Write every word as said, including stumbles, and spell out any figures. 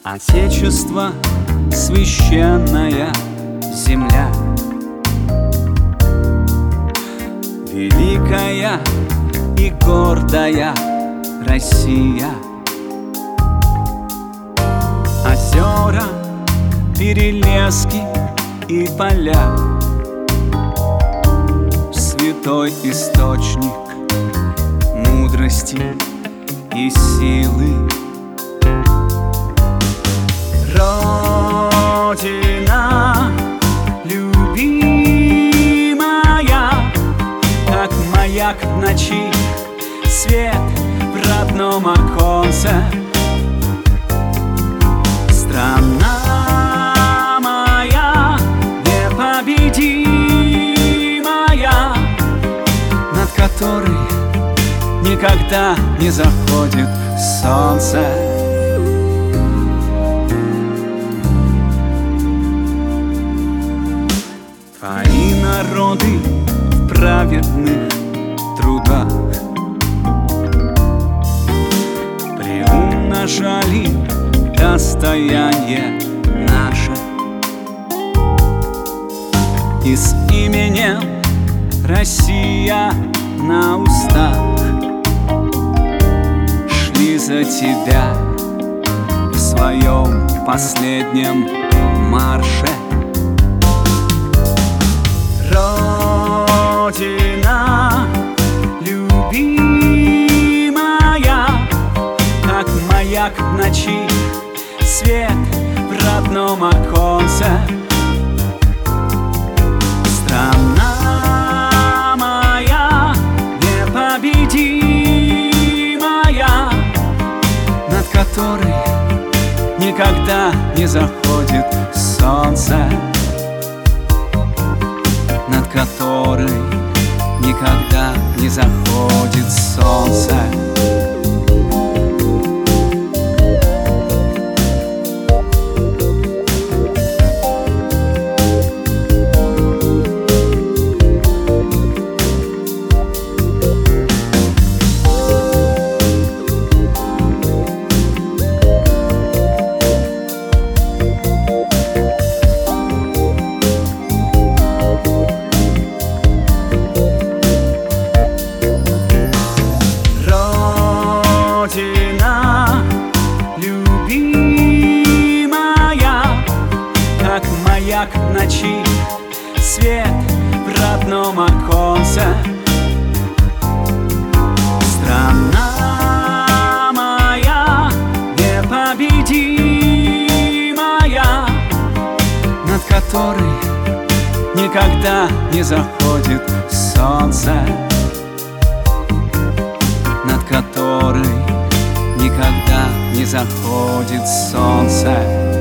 Отечество, священная земля, великая и гордая Россия. Озера, перелески и поля, святой источник мудрости и силы. Родина любимая, как маяк в ночи, свет в родном оконце. Страна моя непобедимая, над которой никогда не заходит солнце. Твои народы в праведных трудах приумножали достояние наше, и с именем Россия на устах шли за тебя в своем последнем марше. Родина любимая, как маяк в ночи, свет в родном оконце. Страна моя непобедимая, над которой никогда не заходит солнце, над которой никогда не заходит солнце. Родина любимая, как маяк в ночи, свет в родном оконце. Страна моя непобедимая, над которой никогда не заходит солнце, над которой никогда не заходит солнце.